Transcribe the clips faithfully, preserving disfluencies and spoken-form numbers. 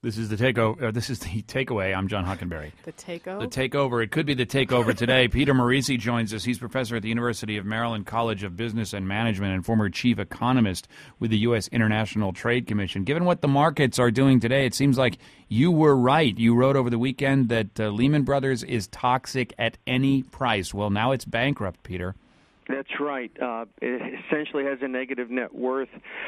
This is the takeover. Uh, this is the takeaway. I'm John Hockenberry. The takeover? The takeover. It could be the takeover today. Peter Morici joins us. He's professor at the University of Maryland College of Business and Management and former chief economist with the U S International Trade Commission. Given what the markets are doing today, it seems like you were right. You wrote over the weekend that uh, Lehman Brothers is toxic at any price. Well, now it's bankrupt, Peter. That's right. Uh, it essentially has a negative net worth.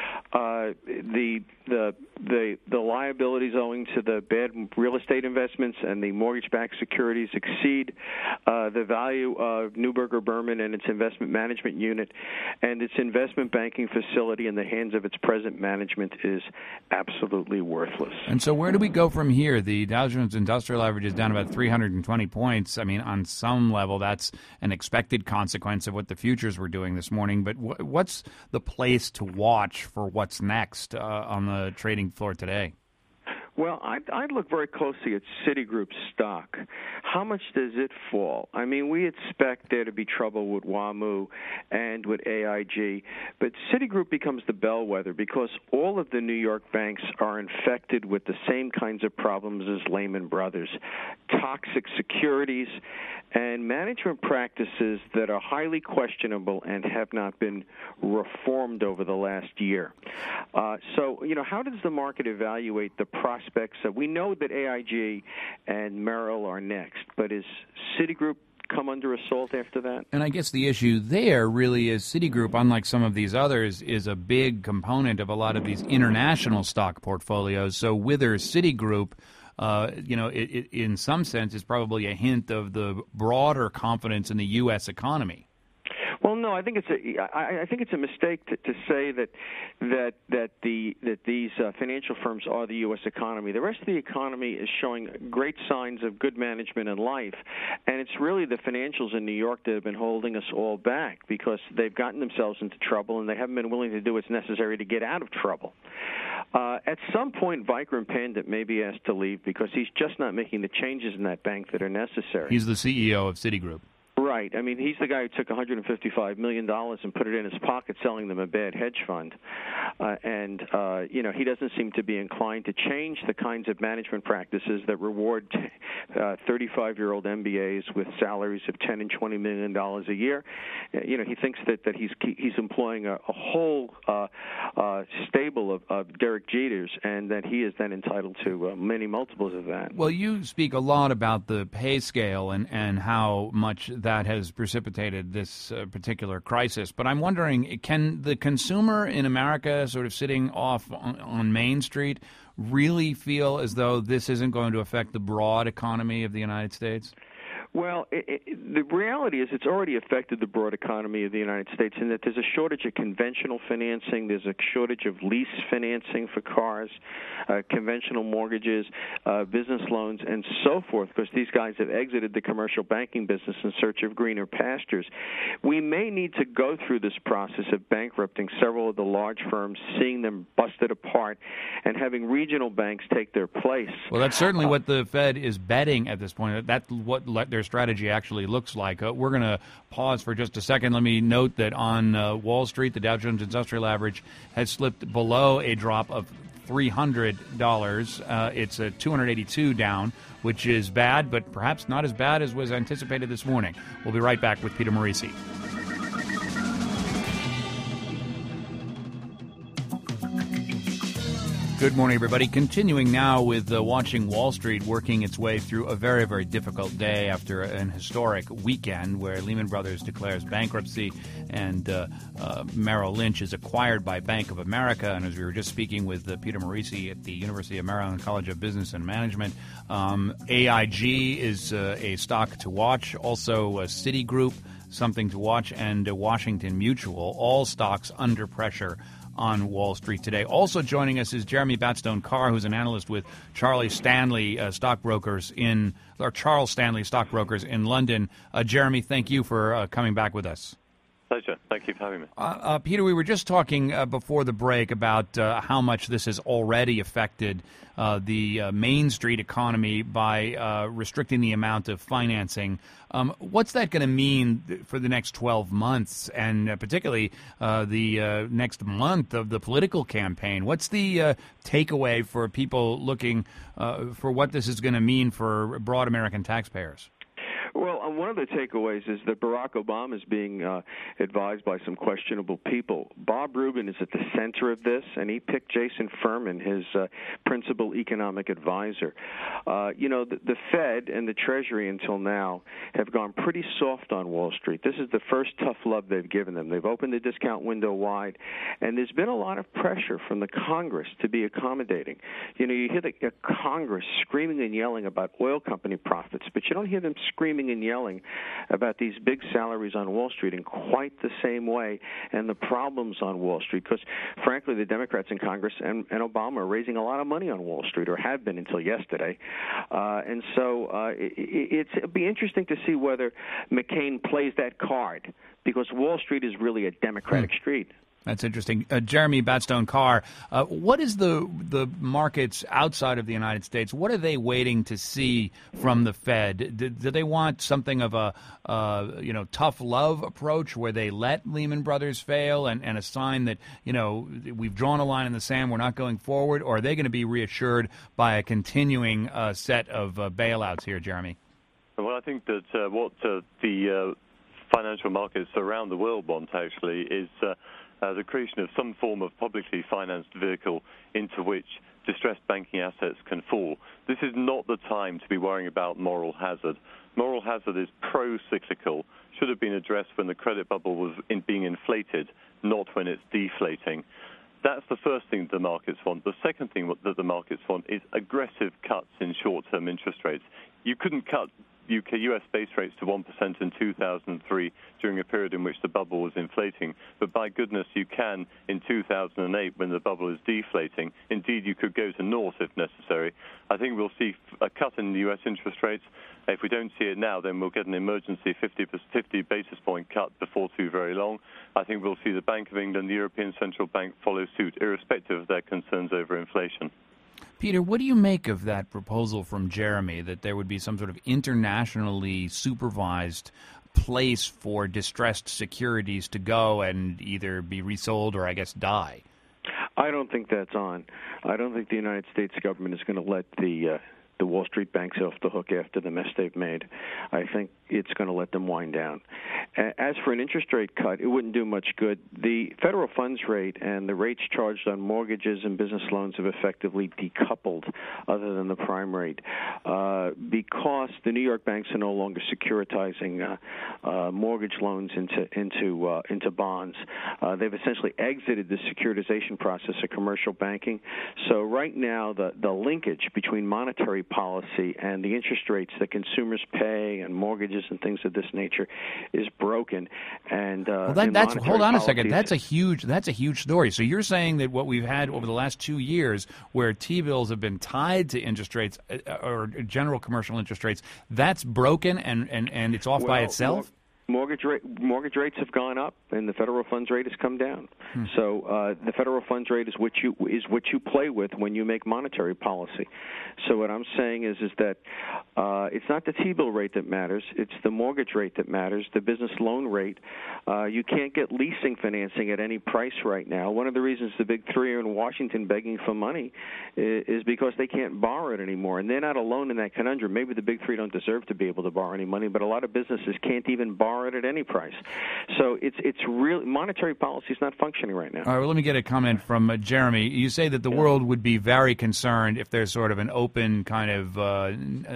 Uh, the the the the liabilities owing to the bad real estate investments and the mortgage-backed securities exceed uh, the value of Neuberger Berman and its investment management unit, and its investment banking facility in the hands of its present management is absolutely worthless. And so where do we go from here? The Dow Jones Industrial Average is down about three hundred twenty points. I mean, on some level, that's an expected consequence of what the futures were doing this morning. But w- what's the place to watch for what's next uh, on the trading floor today? Well, I'd, I'd look very closely at Citigroup's stock. How much does it fall? I mean, we expect there to be trouble with WAMU and with A I G, but Citigroup becomes the bellwether because all of the New York banks are infected with the same kinds of problems as Lehman Brothers, toxic securities and management practices that are highly questionable and have not been reformed over the last year. Uh, so, you know, how does the market evaluate the prospects? So we know that A I G and Merrill are next, but is Citigroup come under assault after that? And I guess the issue there really is Citigroup, unlike some of these others, is a big component of a lot of these international stock portfolios. So whether Citigroup, uh, you know, it, it, in some sense is probably a hint of the broader confidence in the U S economy. Well, no, I think it's a I, I think it's a mistake to, to say that that that the that these uh, financial firms are the U S economy. The rest of the economy is showing great signs of good management and life, and it's really the financials in New York that have been holding us all back because they've gotten themselves into trouble and they haven't been willing to do what's necessary to get out of trouble. Uh, at some point, Vikram Pandit may be asked to leave because he's just not making the changes in that bank that are necessary. He's the C E O of Citigroup. Right. I mean, he's the guy who took one hundred fifty-five million dollars and put it in his pocket selling them a bad hedge fund. Uh, and, uh, you know, he doesn't seem to be inclined to change the kinds of management practices that reward uh, thirty-five-year-old M B As with salaries of ten and twenty million dollars a year. Uh, you know, he thinks that, that he's he's employing a, a whole uh, uh, stable of, of Derek Jeters and that he is then entitled to uh, many multiples of that. Well, you speak a lot about the pay scale and, and how much that has precipitated this uh, particular crisis. But I'm wondering, can the consumer in America sort of sitting off on, on Main Street really feel as though this isn't going to affect the broad economy of the United States? Well, it, it, the reality is it's already affected the broad economy of the United States in that there's a shortage of conventional financing, there's a shortage of lease financing for cars, uh, conventional mortgages, uh, business loans, and so forth, because these guys have exited the commercial banking business in search of greener pastures. We may need to go through this process of bankrupting several of the large firms, seeing them busted apart, and having regional banks take their place. Well, that's certainly uh, what the Fed is betting at this point. That's what let their strategy actually looks like. Uh, we're going to pause for just a second. Let me note that on uh, Wall Street, the Dow Jones Industrial Average has slipped below a drop of three hundred dollars. Uh, it's a two hundred eighty-two down, which is bad, but perhaps not as bad as was anticipated this morning. We'll be right back with Peter Morici. Good morning, everybody. Continuing now with uh, watching Wall Street working its way through a very, very difficult day after an historic weekend where Lehman Brothers declares bankruptcy and uh, uh, Merrill Lynch is acquired by Bank of America. And as we were just speaking with uh, Peter Morici at the University of Maryland College of Business and Management, um, A I G is uh, a stock to watch. Also, uh, Citigroup, something to watch, and uh, Washington Mutual, all stocks under pressure on Wall Street today. Also joining us is Jeremy Batstone-Carr, who's an analyst with Charlie Stanley uh, Stockbrokers in, or Charles Stanley Stockbrokers in London. Uh, Jeremy, thank you for uh, coming back with us. Pleasure. Thank you for having me. Uh, uh, Peter, we were just talking uh, before the break about uh, how much this has already affected uh, the uh, Main Street economy by uh, restricting the amount of financing. Um, what's that going to mean for the next twelve months, and uh, particularly uh, the uh, next month of the political campaign? What's the uh, takeaway for people looking uh, for what this is going to mean for broad American taxpayers? Well, uh, one of the takeaways is that Barack Obama is being uh, advised by some questionable people. Bob Rubin is at the center of this, and he picked Jason Furman, his uh, principal economic advisor. Uh, you know, the, the Fed and the Treasury until now have gone pretty soft on Wall Street. This is the first tough love they've given them. They've opened the discount window wide, and there's been a lot of pressure from the Congress to be accommodating. You know, you hear the uh, Congress screaming and yelling about oil company profits, but you don't hear them screaming and yelling about these big salaries on Wall Street in quite the same way and the problems on Wall Street, because, frankly, the Democrats in Congress and, and Obama are raising a lot of money on Wall Street, or have been until yesterday. Uh, and so uh, it, it's, it'll be interesting to see whether McCain plays that card, because Wall Street is really a Democratic hmm. street. That's interesting. Uh, Jeremy Batstone-Carr, uh, what is the the markets outside of the United States? What are they waiting to see from the Fed? Do, do they want something of a uh, you know tough love approach where they let Lehman Brothers fail and, and a sign that you know we've drawn a line in the sand, we're not going forward, or are they going to be reassured by a continuing uh, set of uh, bailouts here, Jeremy? Well, I think that uh, what uh, the uh, financial markets around the world want actually is Uh, Uh, the creation of some form of publicly financed vehicle into which distressed banking assets can fall. This is not the time to be worrying about moral hazard. Moral hazard is pro-cyclical, should have been addressed when the credit bubble was in being inflated, not when it's deflating. That's the first thing the markets want. The second thing that the markets want is aggressive cuts in short-term interest rates. You couldn't cut U K U S base rates to one percent in two thousand three during a period in which the bubble was inflating. But by goodness, you can in two thousand eight when the bubble is deflating. Indeed, you could go to naught if necessary. I think we'll see a cut in the U S interest rates. If we don't see it now, then we'll get an emergency fifty, fifty basis point cut before too very long. I think we'll see the Bank of England, the European Central Bank follow suit, irrespective of their concerns over inflation. Peter, what do you make of that proposal from Jeremy that there would be some sort of internationally supervised place for distressed securities to go and either be resold or, I guess, die? I don't think that's on. I don't think the United States government is going to let the uh, the Wall Street banks off the hook after the mess they've made. I think it's going to let them wind down. As for an interest rate cut, it wouldn't do much good. The federal funds rate and the rates charged on mortgages and business loans have effectively decoupled other than the prime rate uh, because the New York banks are no longer securitizing uh, uh, mortgage loans into into uh, into bonds. Uh, they've essentially exited the securitization process of commercial banking. So right now, the, the linkage between monetary policy and the interest rates that consumers pay and mortgages and things of this nature is broken. And, uh, well, that, and that's hold on a second. policies, That's a huge that's a huge story. So you're saying that what we've had over the last two years, where T-bills have been tied to interest rates uh, or general commercial interest rates, that's broken and, and, and it's off well, by itself? Well, Mortgage rate, mortgage rates have gone up, and the federal funds rate has come down. Hmm. So uh, the federal funds rate is what you is what you play with when you make monetary policy. So what I'm saying is is that uh, it's not the T-bill rate that matters; it's the mortgage rate that matters. The business loan rate. Uh, you can't get leasing financing at any price right now. One of the reasons the big three are in Washington begging for money is, is because they can't borrow it anymore, and they're not alone in that conundrum. Maybe the big three don't deserve to be able to borrow any money, but a lot of businesses can't even borrow it at any price. So it's it's real monetary policy is not functioning right now. All right, well, let me get a comment from uh, Jeremy. You say that the yeah. world would be very concerned if there's sort of an open kind of uh,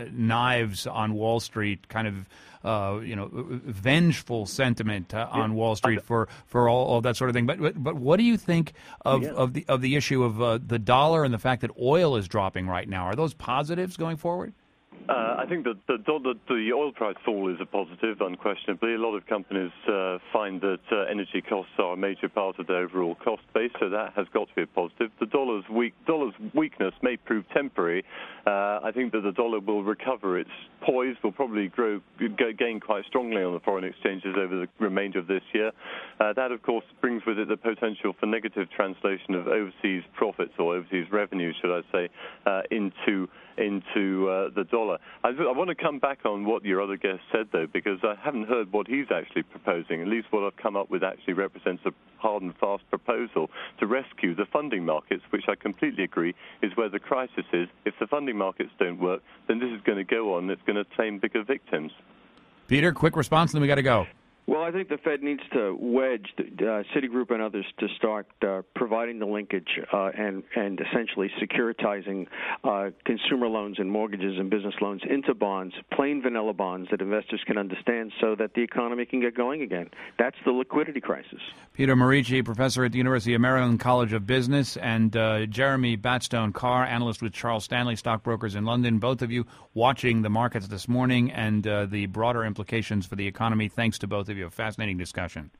knives on Wall Street kind of uh, you know vengeful sentiment uh, on yeah. Wall Street for for all, all that sort of thing. But but, but what do you think of, yeah. of the of the issue of uh, the dollar and the fact that oil is dropping right now? Are those positives going forward? Uh, I think that the, the, the oil price fall is a positive, unquestionably. A lot of companies uh, find that uh, energy costs are a major part of their overall cost base, so that has got to be a positive. The dollar's weak, dollar's weakness may prove temporary. Uh, I think that the dollar will recover its poise, will probably grow, gain quite strongly on the foreign exchanges over the remainder of this year. Uh, that, of course, brings with it the potential for negative translation of overseas profits or overseas revenue, should I say, uh, into into uh, the dollar. I, I want to come back on what your other guest said, though, because I haven't heard what he's actually proposing. At least what I've come up with actually represents a hard and fast proposal to rescue the funding markets, which I completely agree is where the crisis is. If the funding markets don't work, then this is going to go on. It's going to claim bigger victims. Peter, quick response, and then we got to go. Well, I think the Fed needs to wedge uh, Citigroup and others to start uh, providing the linkage uh, and and essentially securitizing uh, consumer loans and mortgages and business loans into bonds, plain vanilla bonds that investors can understand, so that the economy can get going again. That's the liquidity crisis. Peter Morici, professor at the University of Maryland College of Business, and uh, Jeremy Batstone-Carr, analyst with Charles Stanley Stockbrokers in London. Both of you watching the markets this morning and uh, the broader implications for the economy. Thanks to both of you. A fascinating discussion.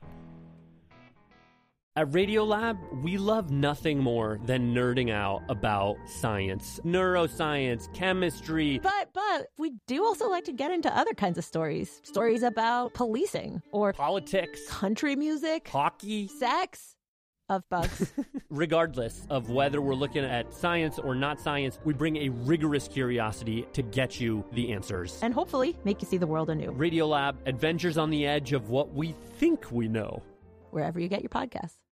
At Radiolab, we love nothing more than nerding out about science, neuroscience, chemistry. But, but, we do also like to get into other kinds of stories. Stories about policing or politics, country music, hockey, sex, of bugs. Regardless of whether we're looking at science or not science, we bring a rigorous curiosity to get you the answers. And hopefully make you see the world anew. Radiolab, adventures on the edge of what we think we know. Wherever you get your podcasts.